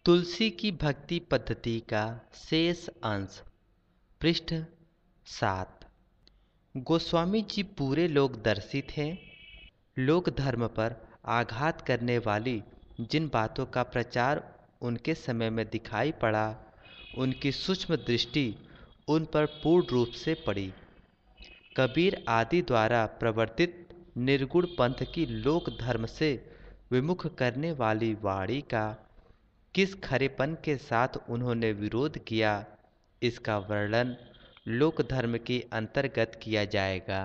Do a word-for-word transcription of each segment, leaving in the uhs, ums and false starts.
तुलसी की भक्ति पद्धति का शेष अंश पृष्ठ सात। गोस्वामी जी पूरे लोकदर्शी थे। लोक धर्म पर आघात करने वाली जिन बातों का प्रचार उनके समय में दिखाई पड़ा, उनकी सूक्ष्म दृष्टि उन पर पूर्ण रूप से पड़ी। कबीर आदि द्वारा प्रवर्तित निर्गुण पंथ की लोक धर्म से विमुख करने वाली वाणी का किस खरेपन के साथ उन्होंने विरोध किया, इसका वर्णन लोक धर्म के अंतर्गत किया जाएगा।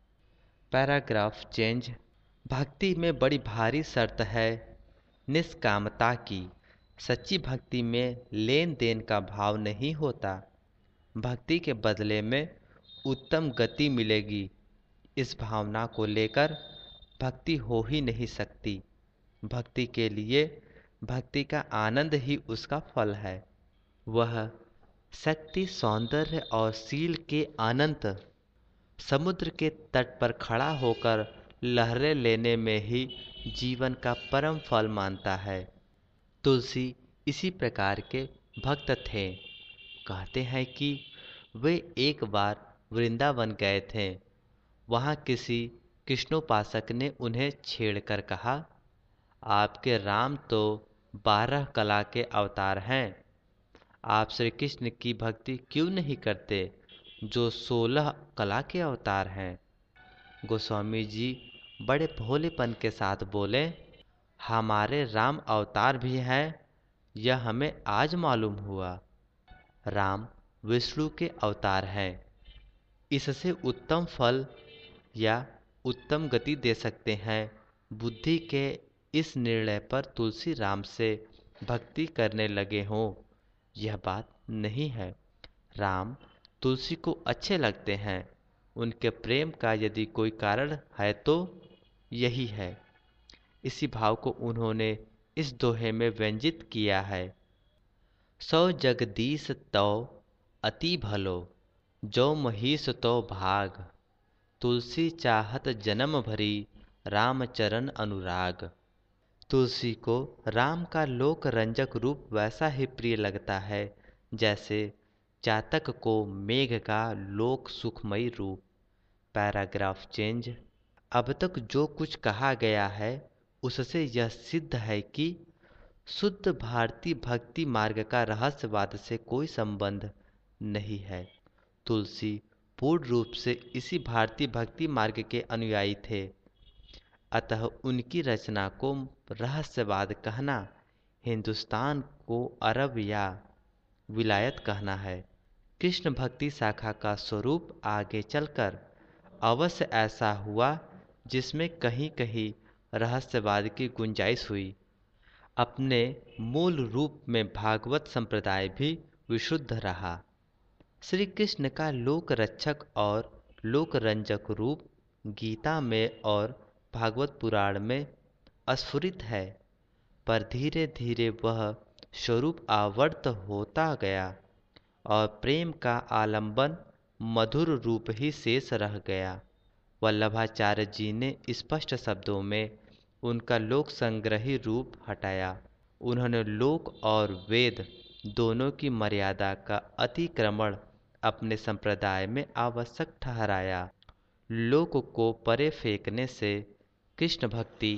Paragraph change. भक्ति में बड़ी भारी शर्त है निष्कामता की। सच्ची भक्ति में लेन देन का भाव नहीं होता। भक्ति के बदले में उत्तम गति मिलेगी, इस भावना को लेकर भक्ति हो ही नहीं सकती। भक्ति के लिए भक्ति का आनंद ही उसका फल है। वह शक्ति, सौंदर्य और शील के अनंत समुद्र के तट पर खड़ा होकर लहरें लेने में ही जीवन का परम फल मानता है। तुलसी इसी प्रकार के भक्त थे। कहते हैं कि वे एक बार वृंदावन गए थे। वहाँ किसी कृष्णोपासक ने उन्हें छेड़कर कहा, आपके राम तो बारह कला के अवतार हैं, आप श्री कृष्ण की भक्ति क्यों नहीं करते जो सोलह कला के अवतार हैं। गोस्वामी जी बड़े भोलेपन के साथ बोले, हमारे राम अवतार भी हैं, यह हमें आज मालूम हुआ। राम विष्णु के अवतार हैं। इससे उत्तम फल या उत्तम गति दे सकते हैं। बुद्धि के इस निर्णय पर तुलसी राम से भक्ति करने लगे हों, यह बात नहीं है। राम तुलसी को अच्छे लगते हैं। उनके प्रेम का यदि कोई कारण है तो यही है। इसी भाव को उन्होंने इस दोहे में व्यंजित किया है। सौ जगदीश तो अति भलो, जो महिष तो भाग, तुलसी चाहत जन्म भरी, राम चरण अनुराग। तुलसी को राम का लोक रंजक रूप वैसा ही प्रिय लगता है जैसे चातक को मेघ का लोक सुखमयी रूप। Paragraph change. अब तक जो कुछ कहा गया है उससे यह सिद्ध है कि शुद्ध भारतीय भक्ति मार्ग का रहस्यवाद से कोई संबंध नहीं है। तुलसी पूर्ण रूप से इसी भारतीय भक्ति मार्ग के अनुयायी थे। अतः उनकी रचना को रहस्यवाद कहना हिंदुस्तान को अरब या विलायत कहना है। कृष्ण भक्ति शाखा का स्वरूप आगे चलकर अवश्य ऐसा हुआ जिसमें कहीं कहीं रहस्यवाद की गुंजाइश हुई। अपने मूल रूप में भागवत संप्रदाय भी विशुद्ध रहा। श्री कृष्ण का लोक रक्षक और लोक रंजक रूप गीता में और भागवत पुराण में स्फुरित है, पर धीरे धीरे वह स्वरूप आवर्त होता गया और प्रेम का आलंबन मधुर रूप ही शेष रह गया। वल्लभाचार्य जी ने स्पष्ट शब्दों में उनका लोक संग्रही रूप हटाया। उन्होंने लोक और वेद दोनों की मर्यादा का अतिक्रमण अपने संप्रदाय में आवश्यक ठहराया। लोक को परे फेंकने से कृष्ण भक्ति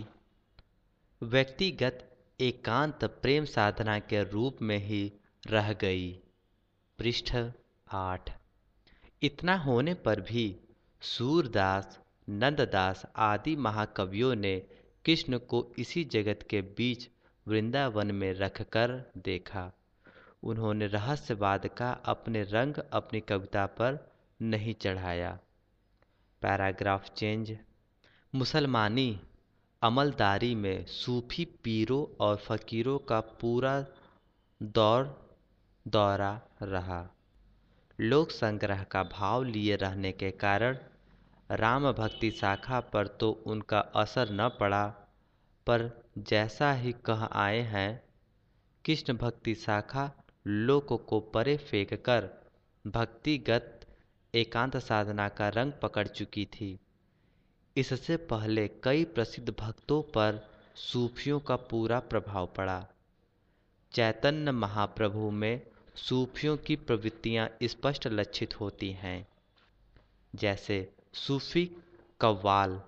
व्यक्तिगत एकांत प्रेम साधना के रूप में ही रह गई। पृष्ठ आठ। इतना होने पर भी सूरदास, नंददास आदि महाकवियों ने कृष्ण को इसी जगत के बीच वृंदावन में रखकर देखा। उन्होंने रहस्यवाद का अपने रंग अपनी कविता पर नहीं चढ़ाया। Paragraph change. मुसलमानी अमलदारी में सूफी पीरों और फकीरों का पूरा दौर दौरा रहा। लोक संग्रह का भाव लिए रहने के कारण राम भक्ति शाखा पर तो उनका असर न पड़ा, पर जैसा ही कह आए हैं, कृष्ण भक्ति शाखा लोक को परे फेंक कर भक्तिगत एकांत साधना का रंग पकड़ चुकी थी। इससे पहले कई प्रसिद्ध भक्तों पर सूफियों का पूरा प्रभाव पड़ा। चैतन्य महाप्रभु में सूफियों की प्रवृत्तियां स्पष्ट लक्षित होती हैं। जैसे सूफी कव्वाल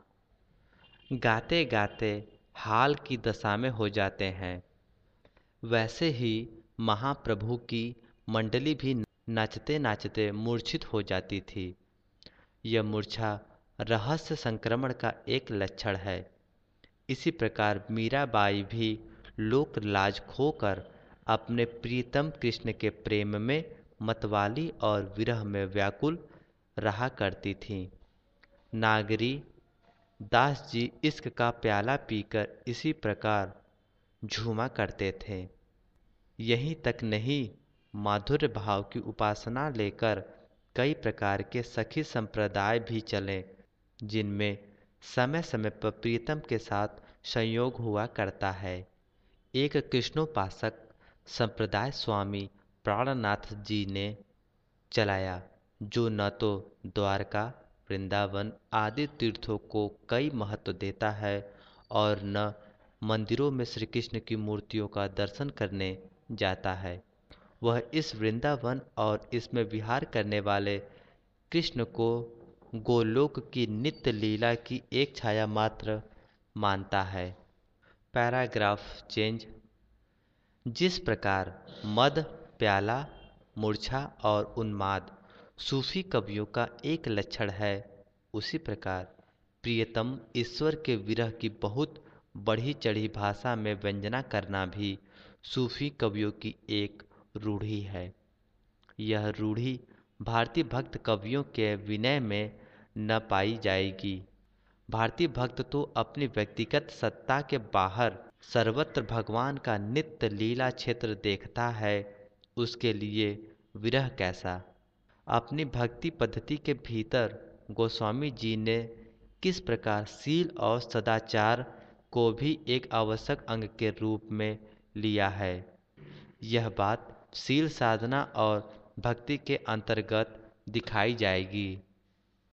गाते गाते हाल की दशा में हो जाते हैं, वैसे ही महाप्रभु की मंडली भी नाचते नाचते मूर्छित हो जाती थी। यह मूर्छा रहस्य संक्रमण का एक लक्षण है। इसी प्रकार मीराबाई भी लोक लाज खोकर अपने प्रियतम कृष्ण के प्रेम में मतवाली और विरह में व्याकुल रहा करती थीं। नागरी दास जी इश्क का प्याला पीकर इसी प्रकार झूमा करते थे। यहीं तक नहीं, माधुर्य भाव की उपासना लेकर कई प्रकार के सखी संप्रदाय भी चले, जिनमें समय समय पर प्रीतम के साथ संयोग हुआ करता है। एक कृष्णोपासक संप्रदाय स्वामी प्राणनाथ जी ने चलाया, जो न तो द्वारका, वृंदावन आदि तीर्थों को कई महत्व देता है और न मंदिरों में श्री कृष्ण की मूर्तियों का दर्शन करने जाता है। वह इस वृंदावन और इसमें विहार करने वाले कृष्ण को गोलोक की नित्य लीला की एक छाया मात्र मानता है। Paragraph change. जिस प्रकार मद, प्याला, मूर्छा और उन्माद सूफी कवियों का एक लक्षण है, उसी प्रकार प्रियतम ईश्वर के विरह की बहुत बढ़ी चढ़ी भाषा में व्यंजना करना भी सूफी कवियों की एक रूढ़ी है। यह रूढ़ी भारतीय भक्त कवियों के विनय में न पाई जाएगी। भारतीय भक्त तो अपनी व्यक्तिगत सत्ता के बाहर सर्वत्र भगवान का नित्य लीला क्षेत्र देखता है। उसके लिए विरह कैसा? अपनी भक्ति पद्धति के भीतर गोस्वामी जी ने किस प्रकार शील और सदाचार को भी एक आवश्यक अंग के रूप में लिया है, यह बात शील साधना और भक्ति के अंतर्गत दिखाई जाएगी।